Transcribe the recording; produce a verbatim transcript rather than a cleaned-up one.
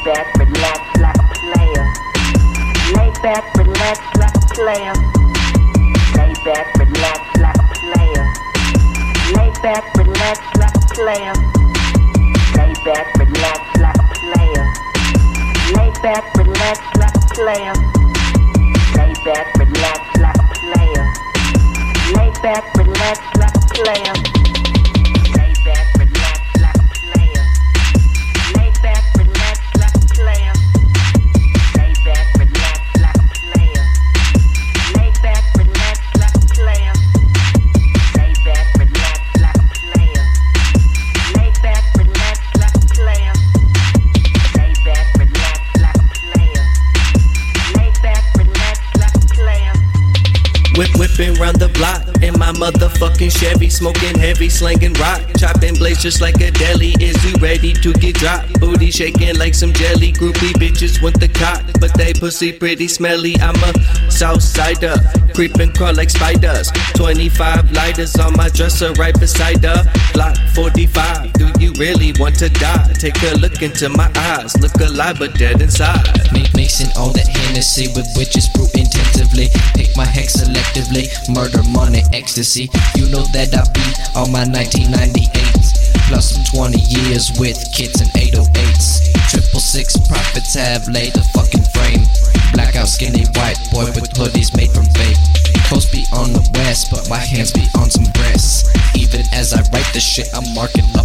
back, relax like a player. Lay back, relax like a player. Lay back, relax like a player. Lay back, relax like a player. Lay back, relax like a player. Lay back, relax like a player. Lay back, relax like a player. Lay back, relax like a player. Lay back, relax like a player. Lay back, relax like a player. Lay back, relax like a player. Lay back, relax like a player. Lay back, relax like a player. Lay back, relax like a player. Lay back, relax like a player. Lay back, relax like a player. Whip whipping round the block in my motherfucking Chevy, smoking heavy, slanging rock, chopping blades just like a deli. Is you ready to get dropped? Booty shaking like some jelly. Groupie bitches want the cock, but they pussy pretty smelly. I'm a south sider, creeping crawl like spiders. twenty-five lighters on my dresser right beside her. Block forty-five. Do you really want to die? Take a look into my eyes, look alive but dead inside. Mixing all that Hennessy with witches brew intensively. Pick my hex selectively, murder, money, ecstasy. You know that I beat all my nineteen ninety-eights, plus some twenty years with kids and eight oh eights. Triple six profits have laid a fucking frame. Blackout skinny white boy with hoodies made from vape. Coast be on the west, but my hands be on some breasts. Even as I write this shit, I'm marking